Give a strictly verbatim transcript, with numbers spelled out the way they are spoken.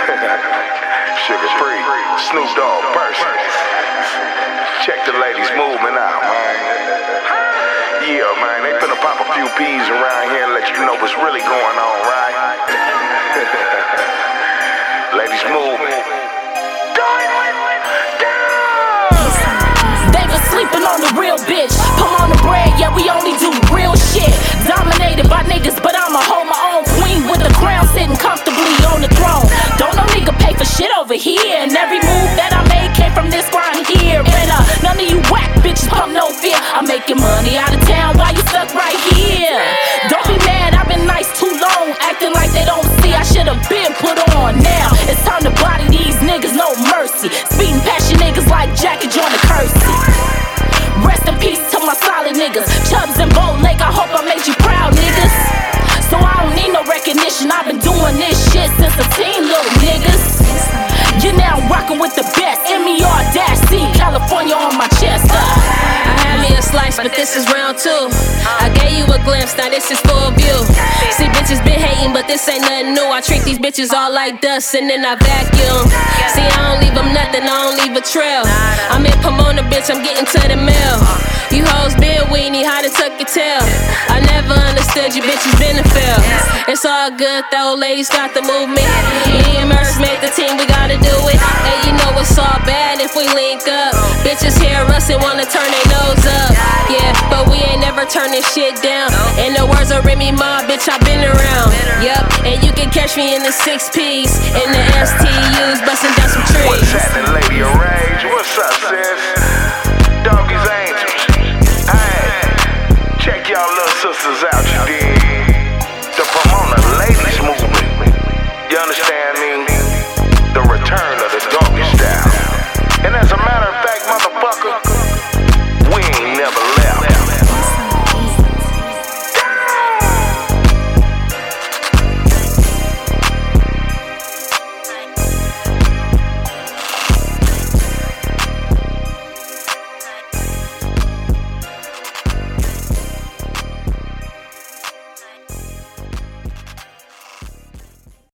Sugar Free, Snoop Dogg, person. Check the ladies' movement out, man. Yeah, man, they finna pop a few peas around here and let you know what's really going on, right? Ladies' movement. They been sleeping on the real bitch. Put on the bread, yeah, we only do real shit. Dominated by niggas, but I'ma hold my own. Queen with the crown, sitting comfortably on the throne. Don't no nigga pay for shit over here. And every move that I made came from this grind here. And uh, none of you whack bitches pump no fear. I'm making money out of town while you stuck right here. Don't be mad, I've been nice too long. Acting like they don't see, I should've been put on. Now it's time to body these niggas, no mercy. Speeding past you niggas like Jackie join the Kersey. Rest in peace to my solid niggas. Chubbs and Bow Lake, I hope I made you proud, niggas. So I don't need no recognition, I've been doing this shit since a teen, little niggas. You're now rockin' with the best, M E R C, California on my chest. uh. I had me a slice, but this is round two. I gave you a glimpse, now this is full view. See, bitches been hating, but this ain't nothing new. I treat these bitches all like dust, and then I vacuum. See, I don't leave them nothing, I don't leave a trail. I'm in Pomona, bitch, I'm getting to the mail. You hoes been weenie, how to tuck your tail. I never understood you bitches been a fail. It's all good though, ladies got the movement. Me and Merce made the team, we gotta do it. Hey, you know it's all bad if we link up. Bitches hear us and wanna turn their nose up. Yeah, but we ain't never turn this shit down. In the words of Remy Ma, bitch, I been around. Yup, and you can catch me in the six P's, in the S T Us, busting down some trees. What's happening, Lady of Rage? What's up?